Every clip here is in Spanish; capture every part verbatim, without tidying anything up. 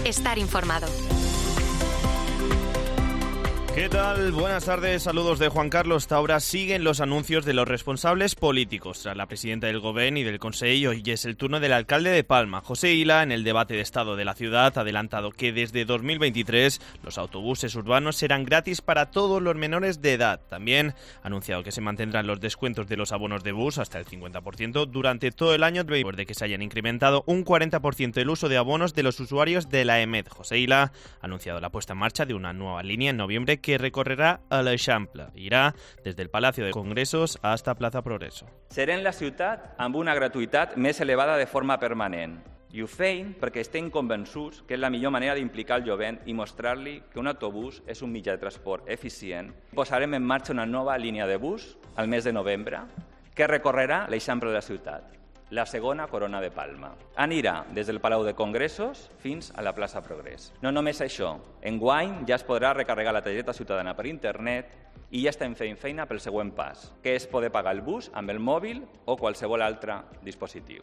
estar informado. ¿Qué tal? Buenas tardes, saludos de Juan Carlos. Hasta ahora siguen los anuncios de los responsables políticos. Tras la presidenta del Gobierno y del Consejo, hoy es el turno del alcalde de Palma. José Ila, en el debate de estado de la ciudad, ha adelantado que desde dos mil veintitrés los autobuses urbanos serán gratis para todos los menores de edad. También ha anunciado que se mantendrán los descuentos de los abonos de bus hasta el cincuenta por ciento durante todo el año, después de que se hayan incrementado un cuarenta por ciento el uso de abonos de los usuarios de la EMED. José Ila ha anunciado la puesta en marcha de una nueva línea en noviembre que recorrerá a l'Eixample. Irà des del Palacio de Congressos hasta Plaza Progreso. Serem la ciutat amb una gratuïtat més elevada de forma permanent. I ho feim perquè estem convençuts que és la millor manera d'implicar el jovent i mostrar-li que un autobús és un mitjà de transport eficient. Posarem en marxa una nova línia de bus al mes de novembre que recorrerà l'Eixample de la ciutat, la segona corona de Palma. Anirà des del Palau de Congressos fins a la plaça Progrés. No només això, enguany ja es podrà recarregar la targeta ciutadana per internet i ja estem fent feina pel següent pas, que és poder pagar el bus amb el mòbil o qualsevol altre dispositiu.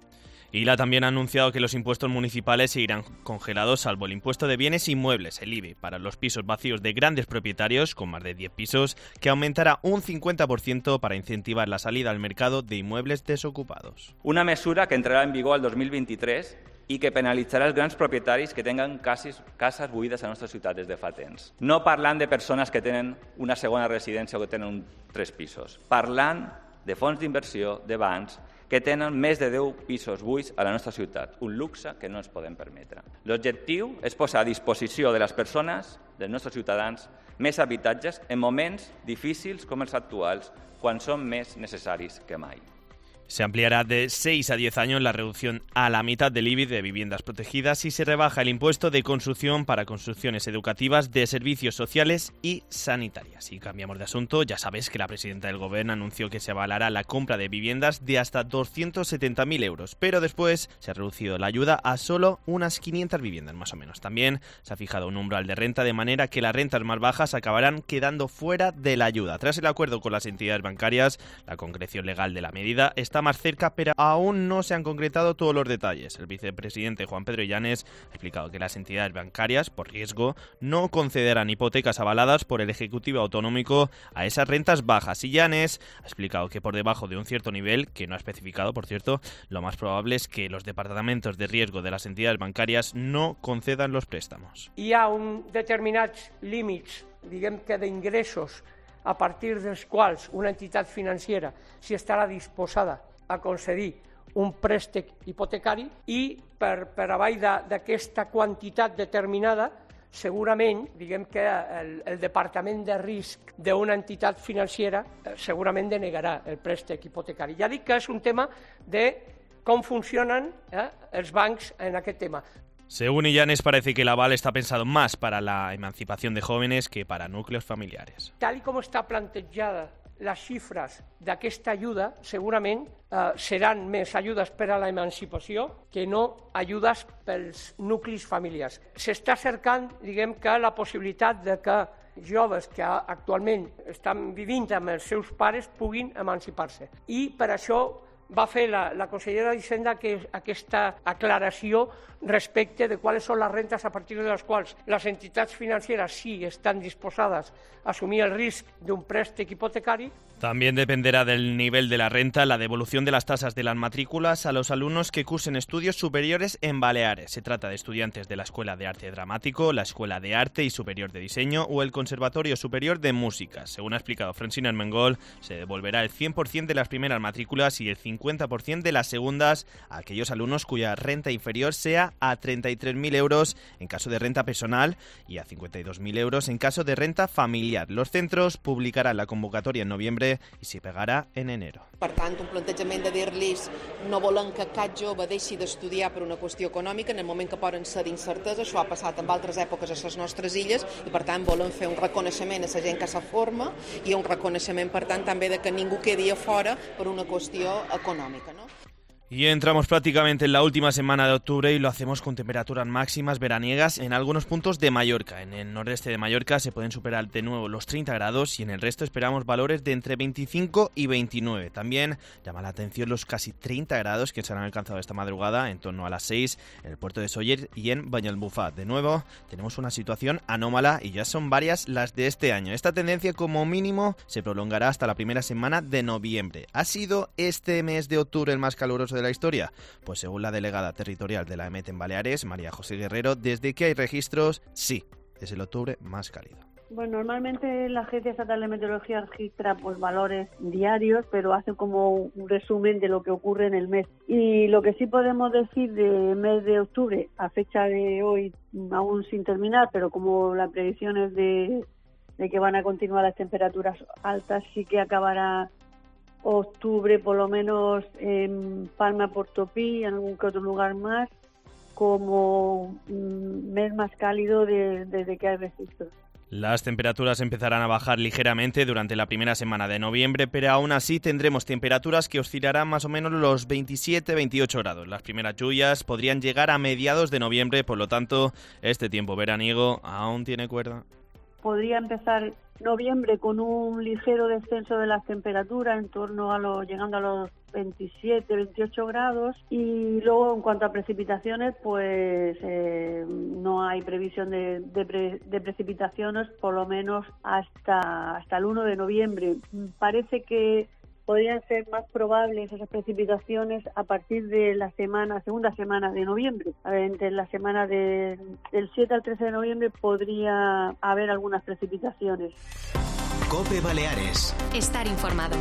Ila también ha anunciado que los impuestos municipales seguirán congelados, salvo el impuesto de bienes inmuebles, el I B I, para los pisos vacíos de grandes propietarios con más de diez pisos, que aumentará un cincuenta por ciento para incentivar la salida al mercado de inmuebles desocupados. Una mesura que entrarà en vigor el dos mil vint-i-tres i que penalitzarà els grans propietaris que tenen cases, cases buides a la nostra ciutat des de fa temps. No parlant de persones que tenen una segona residència o que tenen un, tres pisos. Parlant de fons d'inversió, de bancs, que tenen més de deu pisos buits a la nostra ciutat, un luxe que no ens podem permetre. L'objectiu és posar a disposició de les persones, dels nostres ciutadans, més habitatges en moments difícils com els actuals, quan són més necessaris que mai. Se ampliará de seis a diez años la reducción a la mitad del I B I de viviendas protegidas y se rebaja el impuesto de construcción para construcciones educativas, de servicios sociales y sanitarias. Y cambiamos de asunto, ya sabes que la presidenta del Gobierno anunció que se avalará la compra de viviendas de hasta doscientos setenta mil euros, pero después se ha reducido la ayuda a solo unas quinientas viviendas más o menos. También se ha fijado un umbral de renta de manera que las rentas más bajas acabarán quedando fuera de la ayuda. Tras el acuerdo con las entidades bancarias, la concreción legal de la medida está más cerca, pero aún no se han concretado todos los detalles. El vicepresidente Juan Pedro Illanes ha explicado que las entidades bancarias, por riesgo, no concederán hipotecas avaladas por el Ejecutivo Autonómico a esas rentas bajas. Illanes ha explicado que por debajo de un cierto nivel, que no ha especificado, por cierto, lo más probable es que los departamentos de riesgo de las entidades bancarias no concedan los préstamos. Hi ha un determinats límits, diguem que d'ingressos, a partir dels quals una entitat financera si estarà disposada a concedir un préstec hipotecari i per, per avall d'aquesta quantitat determinada segurament, diguem que el, el departament de risc d'una entitat financera eh, segurament denegarà el préstec hipotecari. Ja dic que és un tema de com funcionen eh, els bancs en aquest tema. Según Illanes, parece que el aval está pensado más para la emancipación de jóvenes que para núcleos familiares. Tal i com està plantejada les xifres d'aquesta ajuda, segurament eh, seran més ajudes per a la emancipació que no ajudes pels nuclis familiars. S'està cercant, diguem que, la possibilitat de que joves que actualment estan vivint amb els seus pares puguin emancipar-se. I per això va fer la, la consellera d'Hisenda que aquesta aclaració respecte de quales són les rentes a partir de les quals les entitats financeras sí estan disposades a assumir el risc d'un préstec hipotecari. También dependerá del nivel de la renta la devolución de las tasas de las matrículas a los alumnos que cursen estudios superiores en Baleares. Se trata de estudiantes de la Escuela de Arte Dramático, la Escuela de Arte y Superior de Diseño o el Conservatorio Superior de Música. Según ha explicado Francina Armengol, se devolverá el cien por ciento de las primeras matrículas y el cincuenta por ciento de las segundas a aquellos alumnos cuya renta inferior sea a treinta y tres mil euros en caso de renta personal y a cincuenta y dos mil euros en caso de renta familiar. Los centros publicarán la convocatoria en noviembre i s'hi pegarà en enero. Per tant, un plantejament de dir-los no volen que cap jove deixi d'estudiar per una qüestió econòmica en el moment que poden ser d'incertesa. Això ha passat en altres èpoques a les nostres illes i, per tant, volen fer un reconeixement a la gent que se forma i un reconeixement, per tant, també de que ningú quedi a fora per una qüestió econòmica, no? Y entramos prácticamente en la última semana de octubre y lo hacemos con temperaturas máximas veraniegas en algunos puntos de Mallorca. En el noreste de Mallorca se pueden superar de nuevo los treinta grados y en el resto esperamos valores de entre veinticinco y veintinueve. También llama la atención los casi treinta grados que se han alcanzado esta madrugada en torno a las seis en el puerto de Sóller y en Banyalbufar. De nuevo tenemos una situación anómala y ya son varias las de este año. Esta tendencia como mínimo se prolongará hasta la primera semana de noviembre. ¿Ha sido este mes de octubre el más caluroso de la historia? Pues según la delegada territorial de la E M E T en Baleares, María José Guerrero, desde que hay registros, sí, es el octubre más cálido. Bueno, normalmente la Agencia Estatal de Meteorología registra pues valores diarios, pero hace como un resumen de lo que ocurre en el mes. Y lo que sí podemos decir del mes de octubre, a fecha de hoy, aún sin terminar, pero como la previsión es de, de que van a continuar las temperaturas altas, sí que acabará octubre, por lo menos en Palma, Portopí y en algún que otro lugar más, como un mes más cálido de, desde que hay registros. Las temperaturas empezarán a bajar ligeramente durante la primera semana de noviembre, pero aún así tendremos temperaturas que oscilarán más o menos los veintisiete a veintiocho grados. Las primeras lluvias podrían llegar a mediados de noviembre, por lo tanto, este tiempo veraniego aún tiene cuerda. Podría empezar noviembre con un ligero descenso de las temperaturas, en torno a los, llegando a los veintisiete, veintiocho grados, y luego en cuanto a precipitaciones, pues eh, no hay previsión de, de, pre, de precipitaciones por lo menos hasta, hasta el uno de noviembre. Parece que podrían ser más probables esas precipitaciones a partir de la semana, segunda semana de noviembre. A ver, entre la semana de, del siete al trece de noviembre podría haber algunas precipitaciones. COPE Baleares. Estar informado.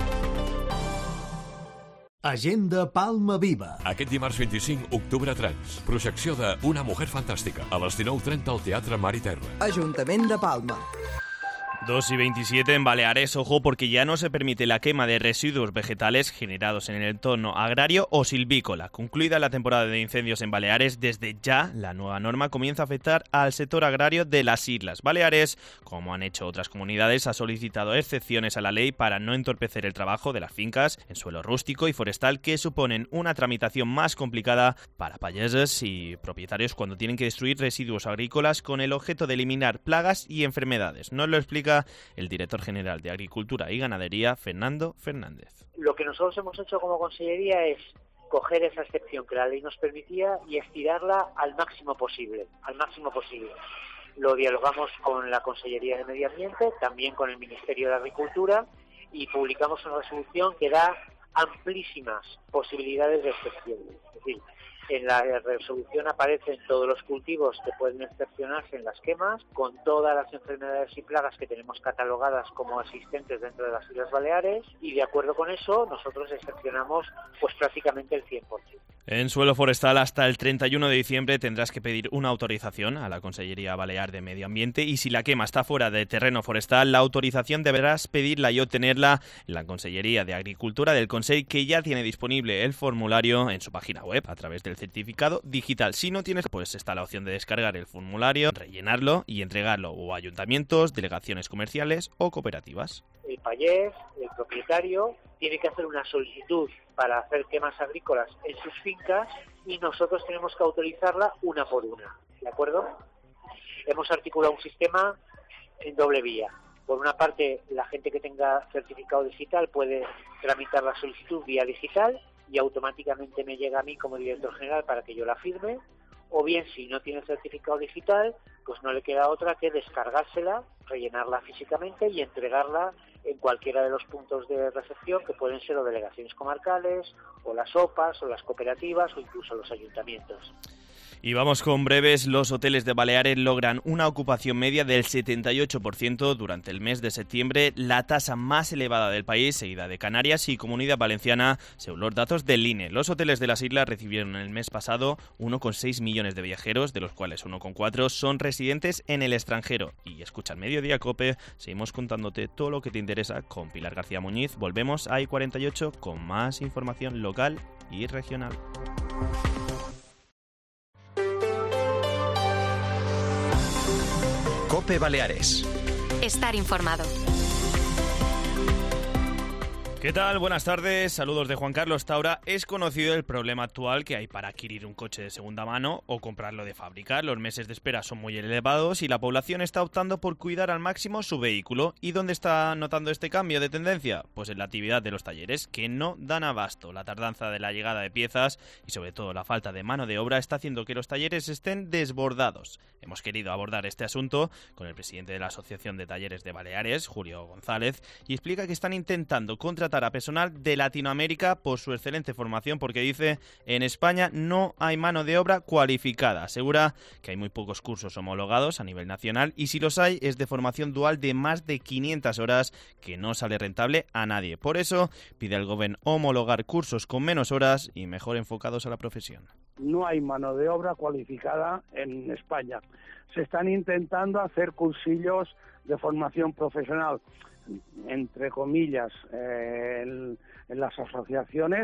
Agenda Palma Viva. Aquest dimarts vint-i-cinc, Octubre Trans. Projecció de Una mujer fantàstica a les dinou trenta al Teatre Mar i Terra. Ajuntament de Palma. dos y veintisiete en Baleares, ojo, porque ya no se permite la quema de residuos vegetales generados en el entorno agrario o silvícola. Concluida la temporada de incendios en Baleares, desde ya la nueva norma comienza a afectar al sector agrario de las Islas Baleares. Como han hecho otras comunidades, ha solicitado excepciones a la ley para no entorpecer el trabajo de las fincas en suelo rústico y forestal, que suponen una tramitación más complicada para payeses y propietarios cuando tienen que destruir residuos agrícolas con el objeto de eliminar plagas y enfermedades. Nos lo explica el director general de Agricultura y Ganadería, Fernando Fernández. Lo que nosotros hemos hecho como Consellería es coger esa excepción que la ley nos permitía y estirarla al máximo posible, al máximo posible. Lo dialogamos con la Consellería de Medio Ambiente, también con el Ministerio de Agricultura, y publicamos una resolución que da amplísimas posibilidades de excepción. Es decir, en la resolución aparecen todos los cultivos que pueden excepcionarse en las quemas, con todas las enfermedades y plagas que tenemos catalogadas como existentes dentro de las Islas Baleares, y de acuerdo con eso nosotros excepcionamos pues prácticamente el cien por ciento. En suelo forestal, hasta el treinta y uno de diciembre tendrás que pedir una autorización a la Consellería Balear de Medio Ambiente, y si la quema está fuera de terreno forestal, la autorización deberás pedirla y obtenerla en la Consellería de Agricultura del Consell, que ya tiene disponible el formulario en su página web a través del certificado digital. Si no tienes, pues está la opción de descargar el formulario, rellenarlo y entregarlo o a ayuntamientos, delegaciones comerciales o cooperativas. El payés, el propietario, tiene que hacer una solicitud para hacer quemas agrícolas en sus fincas y nosotros tenemos que autorizarla una por una, ¿de acuerdo? Hemos articulado un sistema en doble vía. Por una parte, la gente que tenga certificado digital puede tramitar la solicitud vía digital y automáticamente me llega a mí como director general para que yo la firme, o bien si no tiene certificado digital, pues no le queda otra que descargársela, rellenarla físicamente y entregarla en cualquiera de los puntos de recepción, que pueden ser o delegaciones comarcales, o las O P As, o las cooperativas, o incluso los ayuntamientos. Y vamos con breves. Los hoteles de Baleares logran una ocupación media del setenta y ocho por ciento durante el mes de septiembre, la tasa más elevada del país, seguida de Canarias y Comunidad Valenciana, según los datos del I N E. Los hoteles de las islas recibieron el mes pasado uno coma seis millones de viajeros, de los cuales uno coma cuatro son residentes en el extranjero. Y escucha el Mediodía COPE, seguimos contándote todo lo que te interesa con Pilar García Muñiz. Volvemos a I cuarenta y ocho con más información local y regional. COPE Baleares. Estar informado. ¿Qué tal? Buenas tardes, saludos de Juan Carlos Taura. Es conocido el problema actual que hay para adquirir un coche de segunda mano o comprarlo de fábrica. Los meses de espera son muy elevados y la población está optando por cuidar al máximo su vehículo. ¿Y dónde está notando este cambio de tendencia? Pues en la actividad de los talleres, que no dan abasto. La tardanza de la llegada de piezas y sobre todo la falta de mano de obra está haciendo que los talleres estén desbordados. Hemos querido abordar este asunto con el presidente de la Asociación de Talleres de Baleares, Julio González, y explica que están intentando contratar a personal de Latinoamérica por su excelente formación, porque dice en España no hay mano de obra cualificada. Asegura que hay muy pocos cursos homologados a nivel nacional y si los hay es de formación dual de más de quinientas horas que no sale rentable a nadie. Por eso pide al gobierno homologar cursos con menos horas y mejor enfocados a la profesión. No hay mano de obra cualificada en España. Se están intentando hacer cursillos de formación profesional, entre comillas, eh, en, en las asociaciones,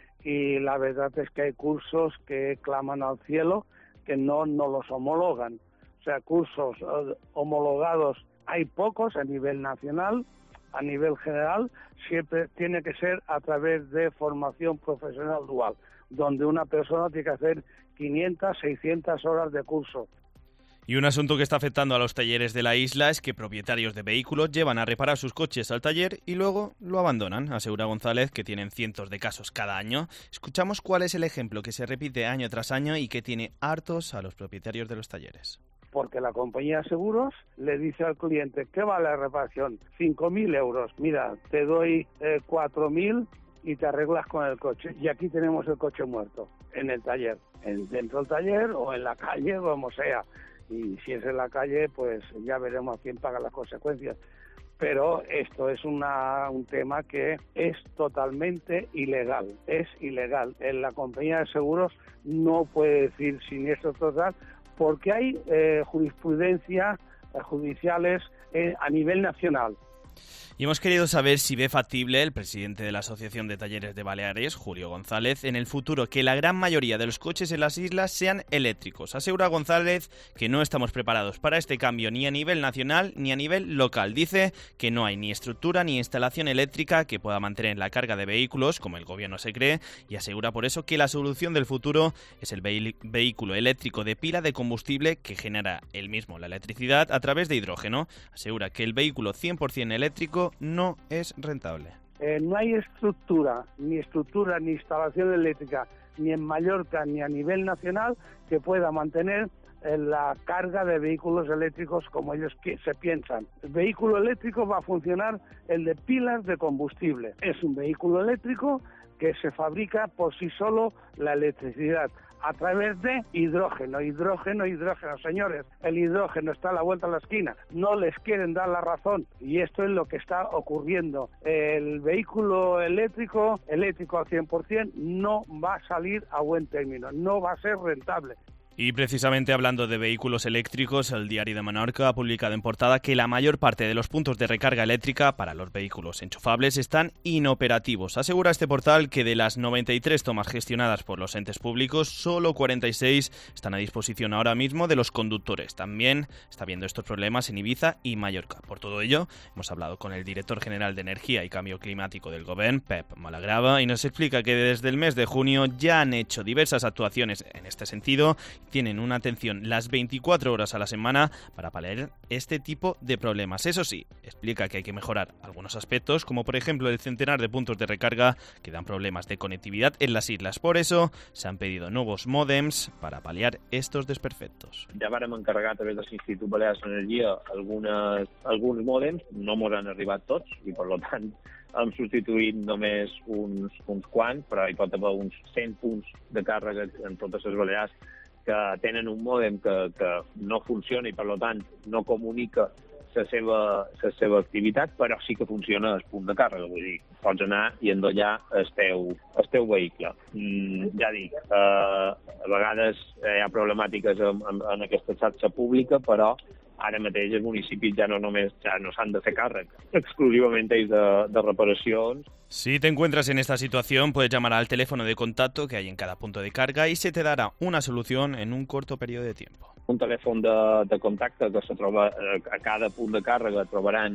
y la verdad es que hay cursos que claman al cielo que no, no los homologan. O sea, cursos eh, homologados hay pocos a nivel nacional, a nivel general, siempre tiene que ser a través de formación profesional dual, donde una persona tiene que hacer quinientas, seiscientas horas de curso. Y un asunto que está afectando a los talleres de la isla es que propietarios de vehículos llevan a reparar sus coches al taller y luego lo abandonan. Asegura González que tienen cientos de casos cada año. Escuchamos cuál es el ejemplo que se repite año tras año y que tiene hartos a los propietarios de los talleres. Porque la compañía de seguros le dice al cliente, ¿qué vale la reparación? cinco mil euros. Mira, te doy eh, cuatro mil y te arreglas con el coche. Y aquí tenemos el coche muerto, en el taller, en, dentro del taller o en la calle, como sea. Y si es en la calle, pues ya veremos a quién paga las consecuencias. Pero esto es una, un tema que es totalmente ilegal, es ilegal. En la compañía de seguros no puede decir siniestro total, porque hay eh, jurisprudencia eh, judiciales eh, a nivel nacional. Y hemos querido saber si ve factible el presidente de la Asociación de Talleres de Baleares, Julio González, en el futuro que la gran mayoría de los coches en las islas sean eléctricos. Asegura González que no estamos preparados para este cambio ni a nivel nacional ni a nivel local. Dice que no hay ni estructura ni instalación eléctrica que pueda mantener la carga de vehículos, como el gobierno se cree, y asegura por eso que la solución del futuro es el ve- vehículo eléctrico de pila de combustible que genera él mismo la electricidad a través de hidrógeno. Asegura que el vehículo cien por ciento eléctrico no es rentable. Eh, no hay estructura, ni estructura ni instalación eléctrica, ni en Mallorca ni a nivel nacional, que pueda mantener eh, la carga de vehículos eléctricos como ellos que se piensan. El vehículo eléctrico va a funcionar el de pilas de combustible. Es un vehículo eléctrico que se fabrica por sí solo la electricidad a través de hidrógeno, hidrógeno, hidrógeno. Señores, el hidrógeno está a la vuelta de la esquina, no les quieren dar la razón y esto es lo que está ocurriendo. El vehículo eléctrico, eléctrico al cien por ciento, no va a salir a buen término, no va a ser rentable. Y precisamente hablando de vehículos eléctricos, el Diario de Menorca ha publicado en portada que la mayor parte de los puntos de recarga eléctrica para los vehículos enchufables están inoperativos. Asegura este portal que de las noventa y tres tomas gestionadas por los entes públicos, solo cuarenta y seis están a disposición ahora mismo de los conductores. También está habiendo estos problemas en Ibiza y Mallorca. Por todo ello, hemos hablado con el director general de Energía y Cambio Climático del Gobierno, Pep Malagrava, y nos explica que desde el mes de junio ya han hecho diversas actuaciones en este sentido. Tienen una atención las veinticuatro horas a la semana para paliar este tipo de problemas. Eso sí, explica que hay que mejorar algunos aspectos, como por ejemplo el centenar de puntos de recarga que dan problemas de conectividad en las islas. Por eso se han pedido nuevos mòdems para paliar estos desperfectos. Ja vàrem encarregar a través de l'Institut Balears d'Energia algunes, alguns mòdems, no mos han arribat tots i per tant hem substituït només uns, uns quants, però hi pot haver uns cent punts de càrrega en totes les Balears que tenen un mòdem que, que no funciona i, per tant, no comunica la seva, la seva activitat, però sí que funciona el punt de càrrega. Vull dir, pots anar i endollar el teu, el teu vehicle. Mm, ja dic, eh, a vegades hi ha problemàtiques en, en, en aquesta xarxa pública, però ara mateix els municipis ja no només ja no s'han de fer càrrec exclusivament ells de, de reparacions. Si te encuentras en esta situación, puedes llamar al teléfono de contacto que hay en cada punto de carga y se te dará una solución en un corto periodo de tiempo. Un telèfon de, de contacte que se troba a cada punt de càrrega trobaran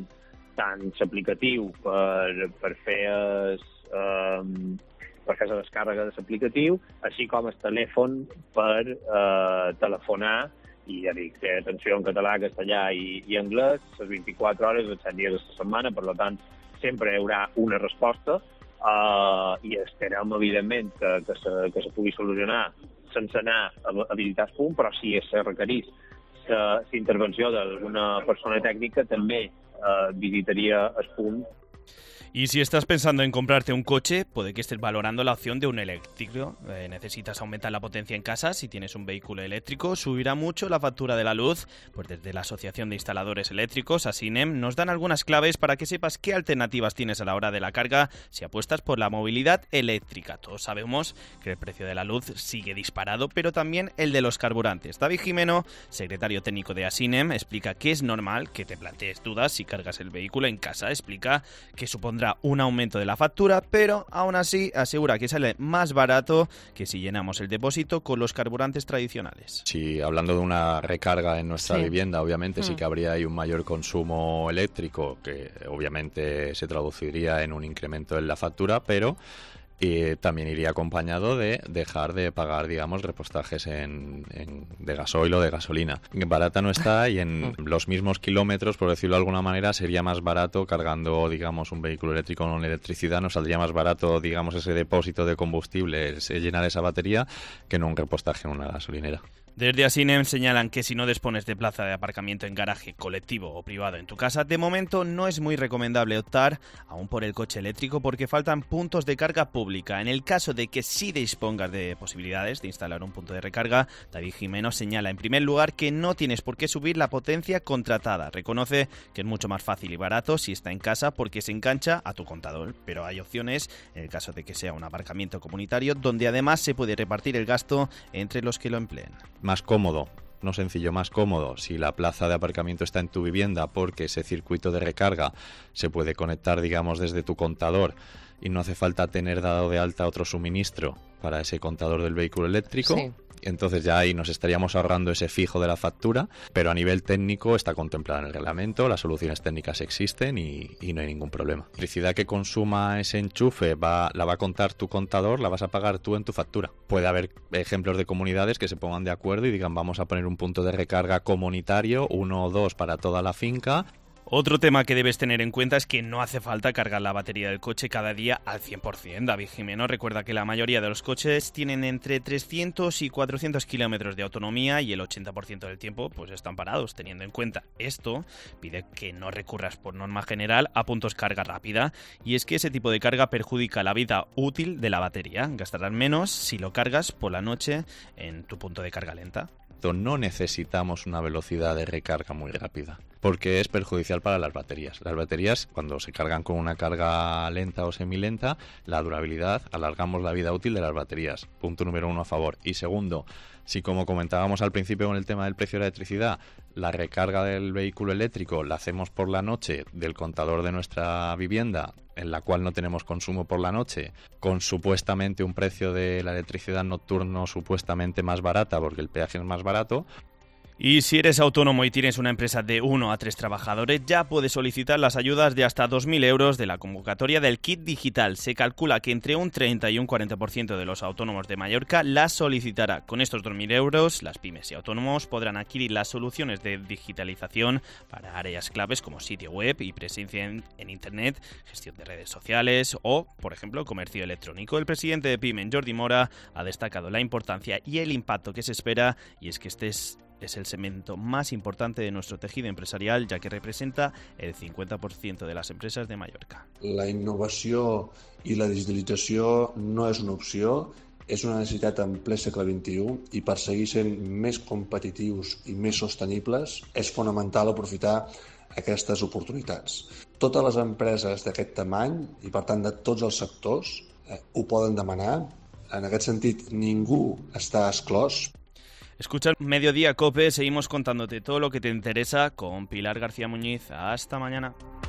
tant l'aplicatiu per, per fer es, um, per fer la descàrrega de l'aplicatiu, així com el telèfon per uh, telefonar, i ja dic, té atenció en català, castellà i, i anglès, les vint-i-quatre hores, els set dies de la setmana, per tant, sempre hi haurà una resposta, uh, i esperem, evidentment, que, que, se, que se pugui solucionar sense anar a habilitar el punt, però si se requerís la intervenció d'alguna persona tècnica, també uh, visitaria el punt. Y si estás pensando en comprarte un coche, puede que estés valorando la opción de un eléctrico. Eh, necesitas aumentar la potencia en casa. Si tienes un vehículo eléctrico, subirá mucho la factura de la luz. Pues desde la Asociación de Instaladores Eléctricos, ASINEM, nos dan algunas claves para que sepas qué alternativas tienes a la hora de la carga si apuestas por la movilidad eléctrica. Todos sabemos que el precio de la luz sigue disparado, pero también el de los carburantes. David Jimeno, secretario técnico de ASINEM, explica que es normal que te plantees dudas si cargas el vehículo en casa. Explica que supondrá un aumento de la factura, pero aún así asegura que sale más barato que si llenamos el depósito con los carburantes tradicionales. Si hablando de una recarga en nuestra sí. vivienda, obviamente mm. sí que habría ahí un mayor consumo eléctrico, que obviamente se traduciría en un incremento en la factura, pero y también iría acompañado de dejar de pagar, digamos, repostajes en, en, de gasoil o de gasolina. Barata no está y en los mismos kilómetros, por decirlo de alguna manera, sería más barato cargando, digamos, un vehículo eléctrico con electricidad, nos saldría más barato, digamos, ese depósito de combustible, ese, llenar esa batería, que en un repostaje en una gasolinera. Desde ASINEM señalan que si no dispones de plaza de aparcamiento en garaje colectivo o privado en tu casa, de momento no es muy recomendable optar aún por el coche eléctrico porque faltan puntos de carga pública. En el caso de que sí dispongas de posibilidades de instalar un punto de recarga, David Jimeno señala en primer lugar que no tienes por qué subir la potencia contratada. Reconoce que es mucho más fácil y barato si está en casa porque se engancha a tu contador, pero hay opciones en el caso de que sea un aparcamiento comunitario donde además se puede repartir el gasto entre los que lo empleen. Más cómodo, no sencillo, más cómodo si la plaza de aparcamiento está en tu vivienda porque ese circuito de recarga se puede conectar, digamos, desde tu contador y no hace falta tener dado de alta otro suministro para ese contador del vehículo eléctrico. Sí. Entonces ya ahí nos estaríamos ahorrando ese fijo de la factura, pero a nivel técnico está contemplado en el reglamento, las soluciones técnicas existen y, y no hay ningún problema. La electricidad que consuma ese enchufe va, la va a contar tu contador, la vas a pagar tú en tu factura. Puede haber ejemplos de comunidades que se pongan de acuerdo y digan vamos a poner un punto de recarga comunitario, uno o dos para toda la finca. Otro tema que debes tener en cuenta es que no hace falta cargar la batería del coche cada día al cien por ciento. David Jimeno recuerda que la mayoría de los coches tienen entre trescientos y cuatrocientos kilómetros de autonomía y el ochenta por ciento del tiempo pues están parados. Teniendo en cuenta esto, pide que no recurras por norma general a puntos carga rápida, y es que ese tipo de carga perjudica la vida útil de la batería. Gastarás menos si lo cargas por la noche en tu punto de carga lenta. No necesitamos una velocidad de recarga muy rápida porque es perjudicial para las baterías. Las baterías, cuando se cargan con una carga lenta o semilenta, la durabilidad, alargamos la vida útil de las baterías. Punto número uno a favor. Y segundo, si como comentábamos al principio con el tema del precio de la electricidad, la recarga del vehículo eléctrico la hacemos por la noche del contador de nuestra vivienda, en la cual no tenemos consumo por la noche, con supuestamente un precio de la electricidad nocturno supuestamente más barata porque el peaje es más barato. Y si eres autónomo y tienes una empresa de uno a tres trabajadores, ya puedes solicitar las ayudas de hasta dos mil euros de la convocatoria del Kit Digital. Se calcula que entre un treinta y un cuarenta por ciento de los autónomos de Mallorca las solicitará. Con estos dos mil euros, las pymes y autónomos podrán adquirir las soluciones de digitalización para áreas claves como sitio web y presencia en, en Internet, gestión de redes sociales o, por ejemplo, comercio electrónico. El presidente de Pymen, Jordi Mora, ha destacado la importancia y el impacto que se espera, y es que este es es el segmento más importante de nuestro tejido empresarial, ya que representa el cincuenta por ciento de las empresas de Mallorca. La innovació i la digitalització no és una opció, és una necessitat en ple segle vint-i-u i per seguir sent més competitius i més sostenibles és fonamental aprofitar aquestes oportunitats. Totes les empreses d'aquest tamany i per tant de tots els sectors eh, ho poden demanar. En aquest sentit, ningú està exclòs. Escucha Mediodía Cope, seguimos contándote todo lo que te interesa con Pilar García Muñiz. Hasta mañana.